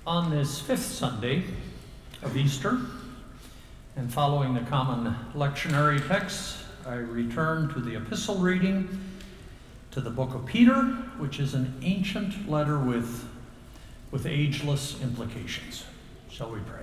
On this fifth Sunday of Easter, and following the common lectionary text, I return to the epistle reading to the book of Peter, which is an ancient letter with ageless implications. Shall we pray?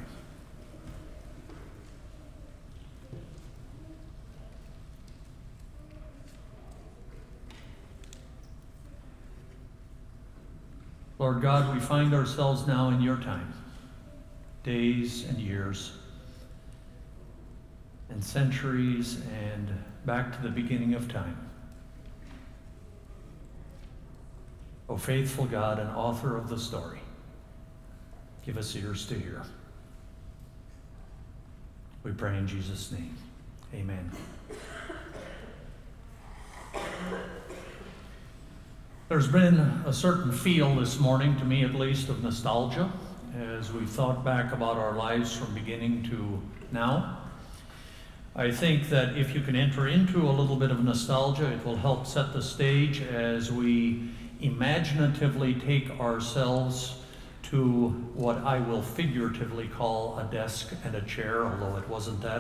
Lord God, we find ourselves now in your time, days and years and centuries and back to the beginning of time. O faithful God and author of the story, give us ears to hear. We pray in Jesus' name. Amen. There's been a certain feel this morning, to me at least, of nostalgia as we've thought back about our lives from beginning to now. I think that if you can enter into a little bit of nostalgia, it will help set the stage as we imaginatively take ourselves to what I will figuratively call a desk and a chair, although it wasn't that.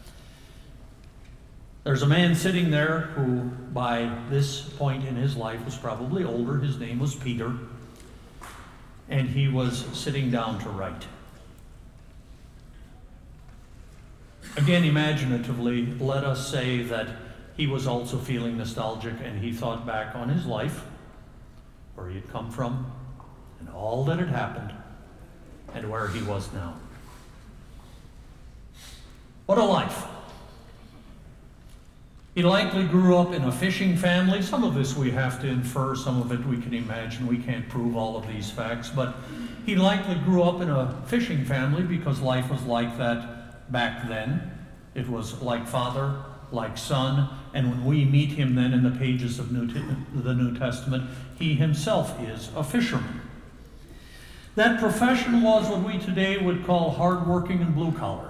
There's a man sitting there who, by this point in his life, was probably older. His name was Peter, and he was sitting down to write. Again, imaginatively, let us say that he was also feeling nostalgic, and he thought back on his life, where he had come from, and all that had happened, and where he was now. What a life! He likely grew up in a fishing family. Some of this we have to infer, some of it we can imagine. We can't prove all of these facts, but he likely grew up in a fishing family because life was like that back then. It was like father, like son, and when we meet him then in the pages of the New Testament, he himself is a fisherman. That profession was what we today would call hardworking and blue collar.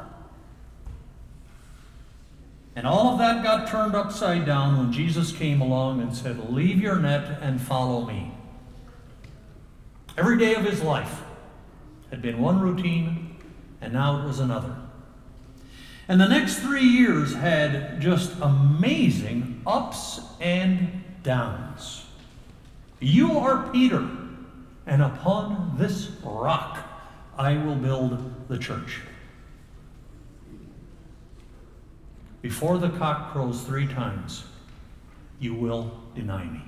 And all of that got turned upside down when Jesus came along and said, "Leave your net and follow me." Every day of his life had been one routine, and now it was another. And the next 3 years had just amazing ups and downs. You are Peter, and upon this rock I will build the church. Before the cock crows 3 times, you will deny me.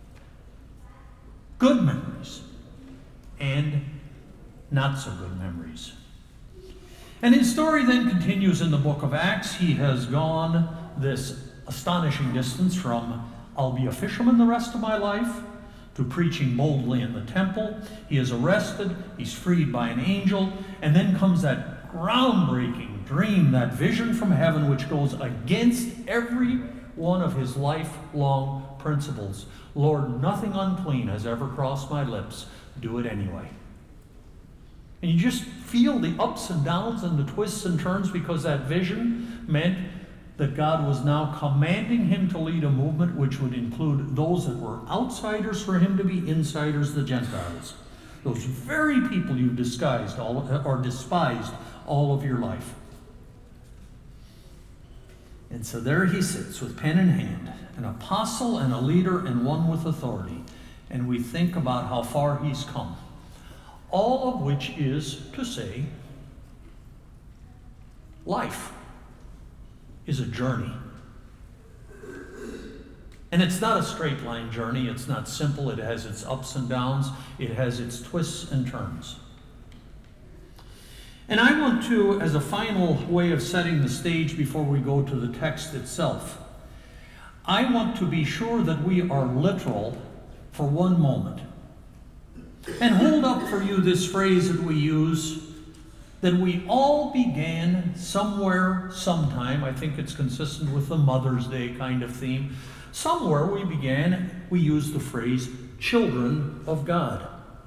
Good memories and not so good memories. And his story then continues in the book of Acts. He has gone this astonishing distance from, "I'll be a fisherman the rest of my life," to preaching boldly in the temple. He is arrested, he's freed by an angel, and then comes that groundbreaking dream, that vision from heaven which goes against every one of his lifelong principles. "Lord, nothing unclean has ever crossed my lips. Do it anyway." And you just feel the ups and downs and the twists and turns, because that vision meant that God was now commanding him to lead a movement which would include those that were outsiders for him to be insiders, the Gentiles. Those very people you've despised all of your life. And so there he sits with pen in hand, an apostle and a leader and one with authority. And we think about how far he's come. All of which is to say, life is a journey. And it's not a straight line journey. It's not simple. It has its ups and downs. It has its twists and turns. And I want to, as a final way of setting the stage before we go to the text itself, I want to be sure that we are literal for one moment. And hold up for you this phrase that we use, that we all began somewhere, sometime. I think it's consistent with the Mother's Day kind of theme. Somewhere we use the phrase, children of God.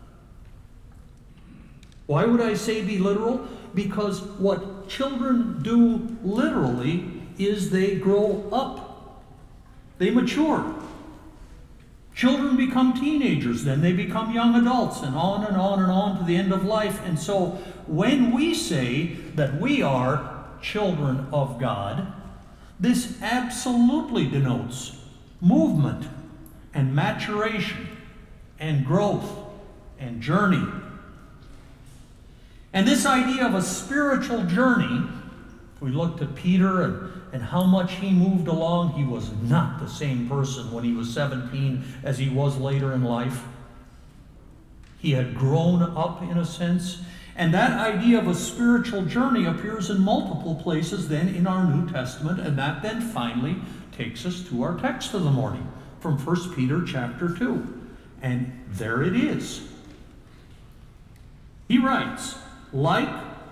Why would I say be literal? Because what children do literally is they grow up. They mature. Children become teenagers, then they become young adults, and on and on and on to the end of life. And so when we say that we are children of God, this absolutely denotes movement and maturation and growth and journey. And this idea of a spiritual journey, we looked at Peter and how much he moved along. He was not the same person when he was 17 as he was later in life. He had grown up in a sense. And that idea of a spiritual journey appears in multiple places then in our New Testament, and that then finally takes us to our text of the morning from 1 Peter chapter 2. And there it is. He writes, like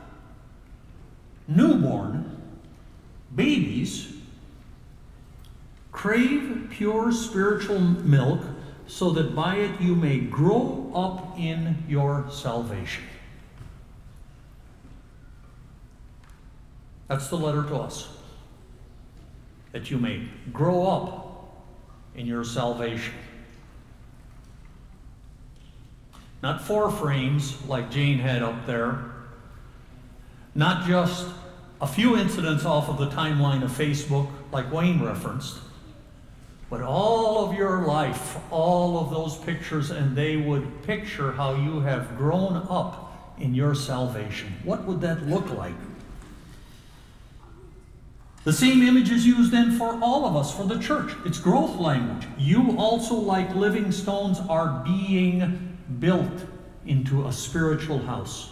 newborn babies, crave pure spiritual milk so that by it you may grow up in your salvation. That's the letter to us. That you may grow up in your salvation. Not four frames like Jane had up there. Not just a few incidents off of the timeline of Facebook like Wayne referenced. But all of your life, all of those pictures, and they would picture how you have grown up in your salvation. What would that look like? The same image is used then for all of us, for the church. It's growth language. You also, like living stones, are being built into a spiritual house.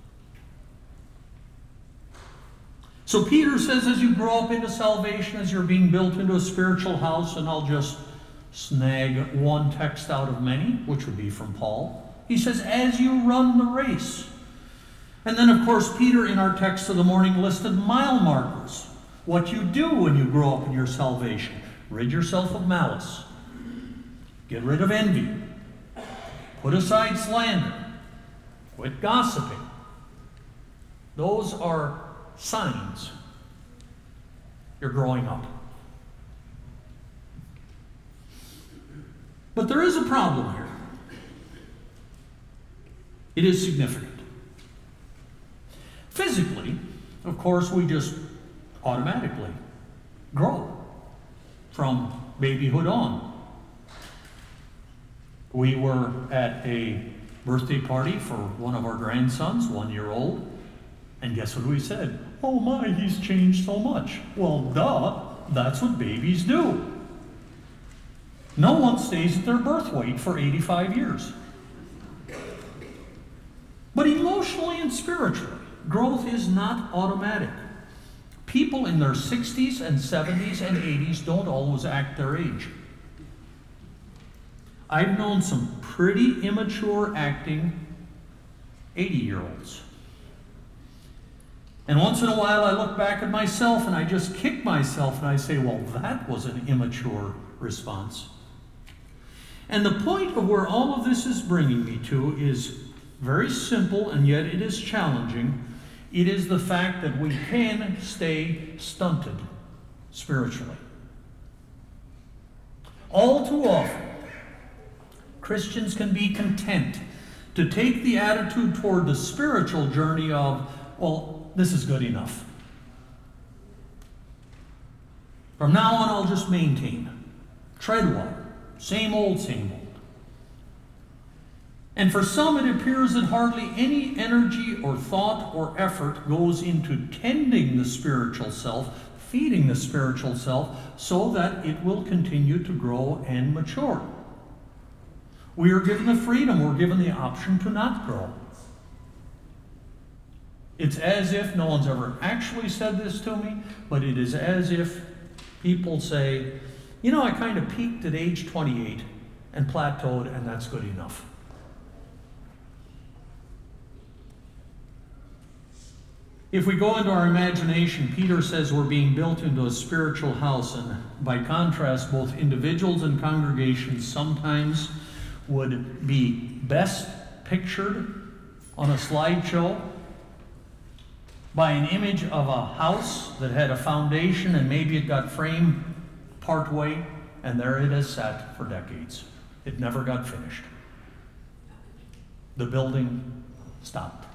So Peter says as you grow up into salvation, as you're being built into a spiritual house, and I'll just snag one text out of many, which would be from Paul. He says, as you run the race. And then, of course, Peter in our text of the morning listed mile markers. What you do when you grow up in your salvation. Rid yourself of malice. Get rid of envy. Put aside slander. Quit gossiping. Those are signs you're growing up. But there is a problem here. It is significant. Physically, of course, we just automatically grow from babyhood on. We were at a birthday party for one of our grandsons, 1 year old, and guess what we said? Oh my, he's changed so much. Well, duh, that's what babies do. No one stays at their birth weight for 85 years. But emotionally and spiritually, growth is not automatic. People in their 60s and 70s and 80s don't always act their age. I've known some pretty immature acting 80-year-olds. And once in a while I look back at myself and I just kick myself and I say, well, that was an immature response. And the point of where all of this is bringing me to is very simple, and yet it is challenging. It is the fact that we can stay stunted spiritually. All too often, Christians can be content to take the attitude toward the spiritual journey of, well, this is good enough. From now on, I'll just maintain. Tread water. Same old, same old. And for some, it appears that hardly any energy or thought or effort goes into tending the spiritual self, feeding the spiritual self, so that it will continue to grow and mature. We are given the freedom, we're given the option to not grow. It's as if, no one's ever actually said this to me, but it is as if people say, you know, I kind of peaked at age 28 and plateaued, and that's good enough. If we go into our imagination, Peter says we're being built into a spiritual house, and by contrast, both individuals and congregations sometimes would be best pictured on a slideshow by an image of a house that had a foundation and maybe it got framed part way, and there it has sat for decades. It never got finished. The building stopped.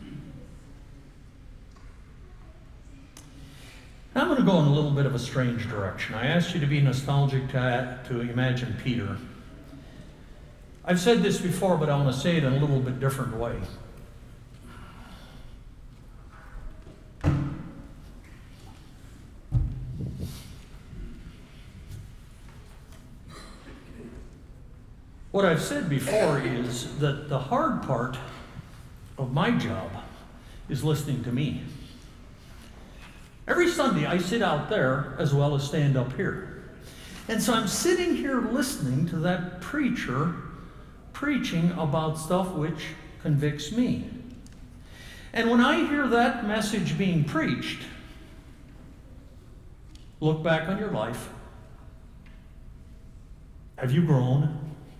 Now I'm going to go in a little bit of a strange direction. I asked you to be nostalgic to imagine Peter. I've said this before, but I want to say it in a little bit different way. What I've said before is that the hard part of my job is listening to me. Every Sunday I sit out there as well as stand up here. And so I'm sitting here listening to that preacher preaching about stuff which convicts me. And when I hear that message being preached, look back on your life. Have you grown?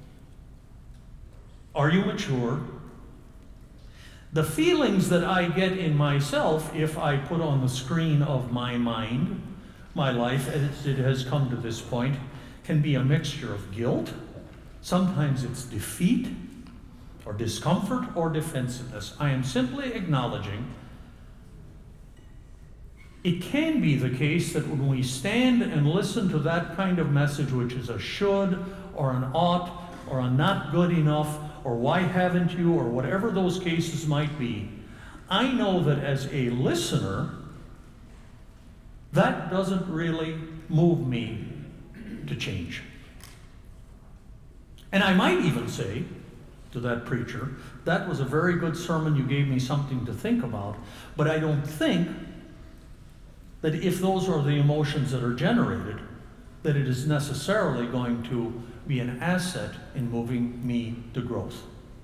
Are you mature? The feelings that I get in myself, if I put on the screen of my mind, my life as it has come to this point, can be a mixture of guilt. Sometimes it's defeat, or discomfort, or defensiveness. I am simply acknowledging it can be the case that when we stand and listen to that kind of message, which is a should, or an ought, or a not good enough, or why haven't you, or whatever those cases might be, I know that as a listener, that doesn't really move me to change. And I might even say to that preacher, that was a very good sermon, you gave me something to think about, but I don't think that if those are the emotions that are generated, that it is necessarily going to be an asset in moving me to growth.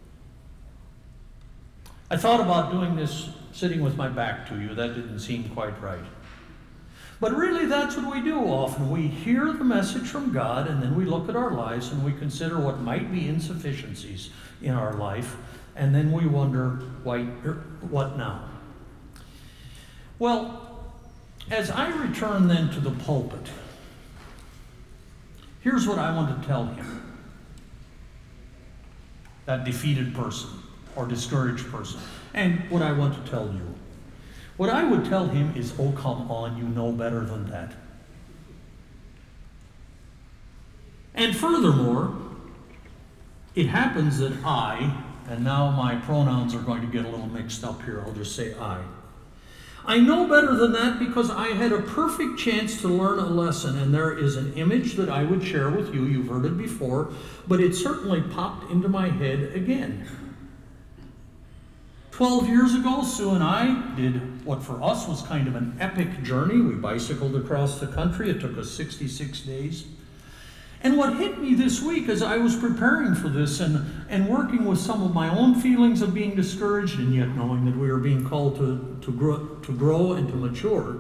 I thought about doing this sitting with my back to you. That didn't seem quite right. But really, that's what we do often. We hear the message from God, and then we look at our lives and we consider what might be insufficiencies in our life, and then we wonder, what now? Well, as I return then to the pulpit, here's what I want to tell him, that defeated person or discouraged person, and what I want to tell you. What I would tell him is, oh, come on, you know better than that. And furthermore, it happens that and now my pronouns are going to get a little mixed up here, I'll just say I know better than that because I had a perfect chance to learn a lesson, and there is an image that I would share with you. You've heard it before, but it certainly popped into my head again. 12 years ago, Sue and I did what for us was kind of an epic journey. We bicycled across the country. It took us 66 days. And what hit me this week as I was preparing for this and working with some of my own feelings of being discouraged, and yet knowing that we were being called to grow and to mature,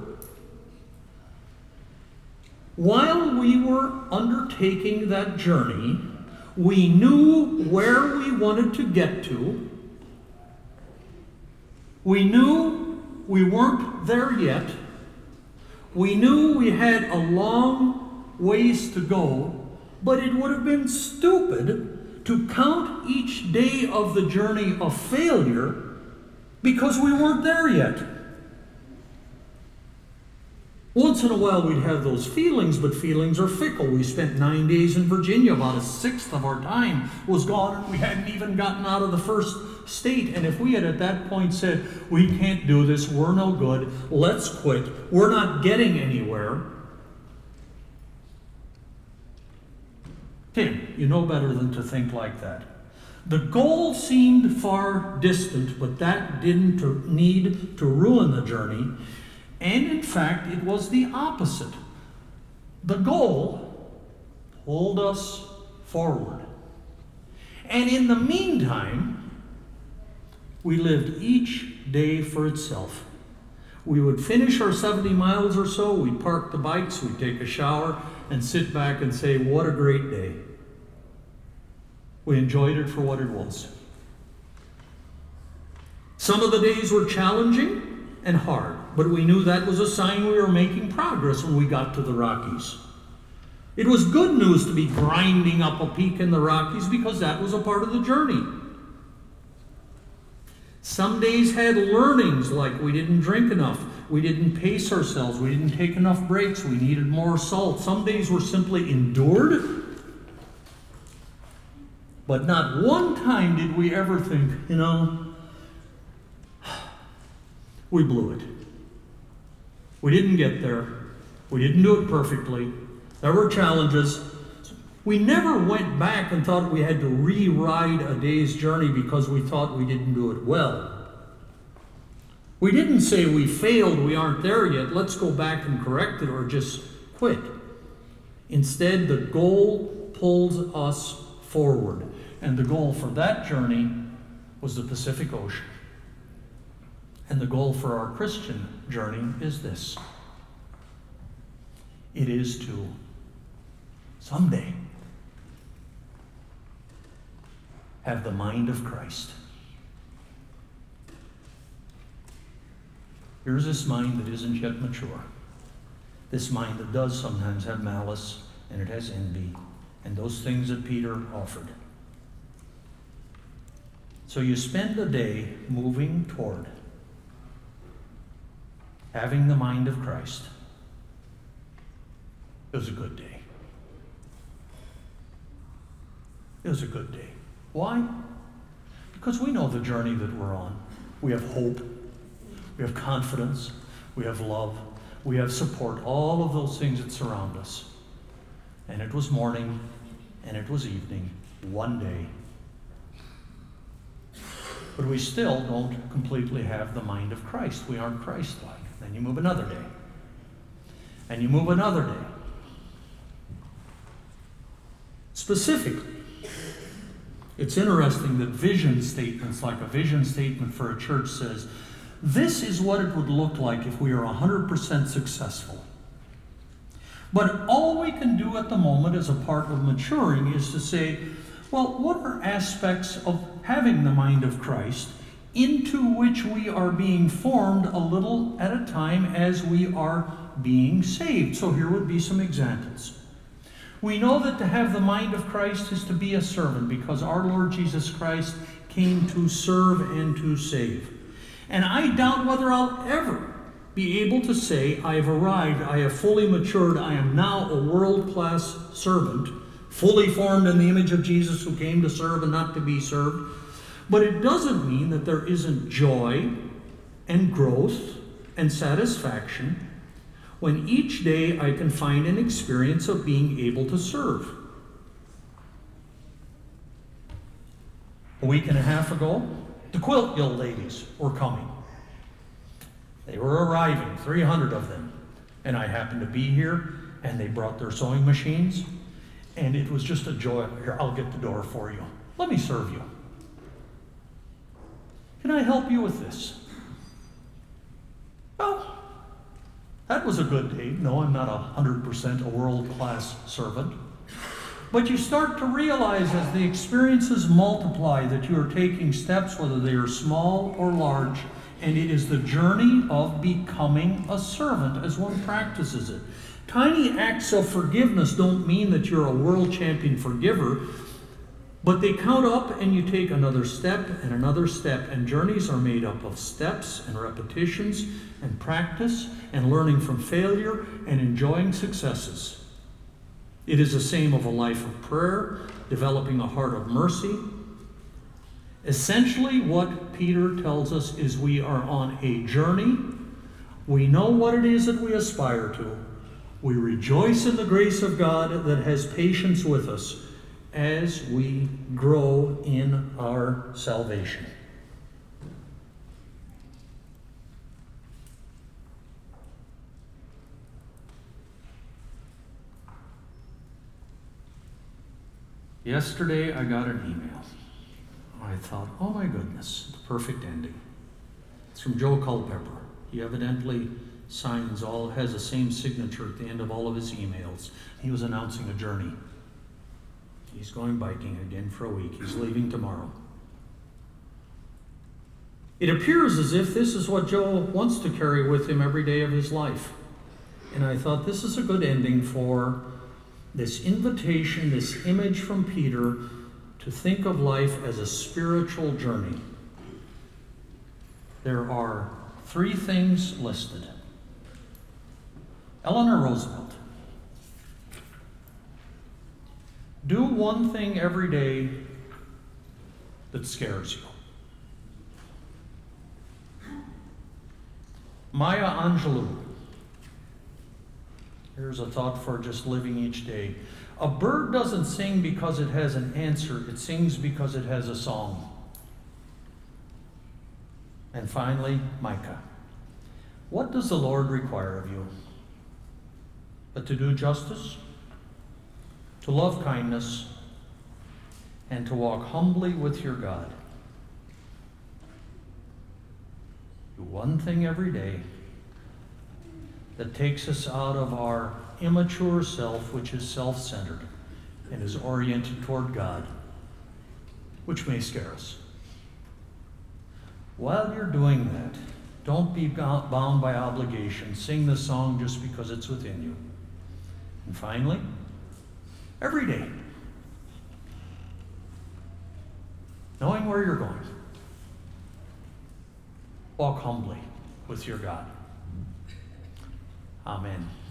while we were undertaking that journey, we knew where we wanted to get to. We knew we weren't there yet. We knew we had a long ways to go. But it would have been stupid to count each day of the journey a failure because we weren't there yet. Once in a while we'd have those feelings, but feelings are fickle. We spent 9 days in Virginia. About a sixth of our time was gone, and we hadn't even gotten out of the first state. And if we had at that point said, we can't do this, we're no good, let's quit, we're not getting anywhere, Tim, you know better than to think like that. The goal seemed far distant, but that didn't need to ruin the journey. And in fact, it was the opposite. The goal pulled us forward. And in the meantime, we lived each day for itself. We would finish our 70 miles or so, we'd park the bikes, we'd take a shower, and sit back and say, what a great day. We enjoyed it for what it was. Some of the days were challenging and hard, but we knew that was a sign we were making progress when we got to the Rockies. It was good news to be grinding up a peak in the Rockies because that was a part of the journey. Some days had learnings like we didn't drink enough, we didn't pace ourselves, we didn't take enough breaks, we needed more salt. Some days were simply endured. But not one time did we ever think, we blew it. We didn't get there. We didn't do it perfectly. There were challenges. We never went back and thought we had to rewrite a day's journey because we thought we didn't do it well. We didn't say we failed, we aren't there yet, let's go back and correct it or just quit. Instead, the goal pulls us forward. And the goal for that journey was the Pacific Ocean. And the goal for our Christian journey is this. It is to someday have the mind of Christ. Here's this mind that isn't yet mature. This mind that does sometimes have malice, and it has envy, and those things that Peter offered. So you spend a day moving toward having the mind of Christ. It was a good day. It was a good day. Why? Because we know the journey that we're on. We have hope. We have confidence. We have love. We have support. All of those things that surround us. And it was morning and it was evening. One day. But we still don't completely have the mind of Christ. We aren't Christ-like. Then you move another day. And you move another day. Specifically, it's interesting that vision statements, like a vision statement for a church says, this is what it would look like if we are 100% successful. But all we can do at the moment as a part of maturing is to say, well, what are aspects of having the mind of Christ into which we are being formed a little at a time as we are being saved? So here would be some examples. We know that to have the mind of Christ is to be a servant because our Lord Jesus Christ came to serve and to save. And I doubt whether I'll ever be able to say, I have arrived, I have fully matured, I am now a world-class servant, fully formed in the image of Jesus who came to serve and not to be served. But it doesn't mean that there isn't joy and growth and satisfaction when each day I can find an experience of being able to serve. A week and a half ago, the Quilt Guild ladies were coming. They were arriving, 300 of them. And I happened to be here, and they brought their sewing machines. And it was just a joy. Here, I'll get the door for you. Let me serve you. Can I help you with this? Well, that was a good day. No, I'm not 100% a world-class servant. But you start to realize as the experiences multiply that you are taking steps, whether they are small or large, and it is the journey of becoming a servant as one practices it. Tiny acts of forgiveness don't mean that you're a world champion forgiver, but they count up and you take another step and another step, and journeys are made up of steps and repetitions and practice and learning from failure and enjoying successes. It is the same of a life of prayer, developing a heart of mercy. Essentially, what Peter tells us is we are on a journey. We know what it is that we aspire to. We rejoice in the grace of God that has patience with us as we grow in our salvation. Yesterday I got an email. I thought, oh my goodness, the perfect ending. It's from Joe Culpepper. He evidently has the same signature at the end of all of his emails. He was announcing a journey. He's going biking again for a week. He's leaving tomorrow. It appears as if this is what Joe wants to carry with him every day of his life. And I thought this is a good ending for this invitation, this image from Peter to think of life as a spiritual journey. There are 3 things listed. Eleanor Roosevelt. Do one thing every day that scares you. Maya Angelou. Here's a thought for just living each day. A bird doesn't sing because it has an answer. It sings because it has a song. And finally, Micah. What does the Lord require of you? But to do justice, to love kindness, and to walk humbly with your God. Do one thing every day that takes us out of our immature self, which is self-centered and is oriented toward God, which may scare us. While you're doing that, don't be bound by obligation. Sing the song just because it's within you. And finally, every day, knowing where you're going, walk humbly with your God. Amen.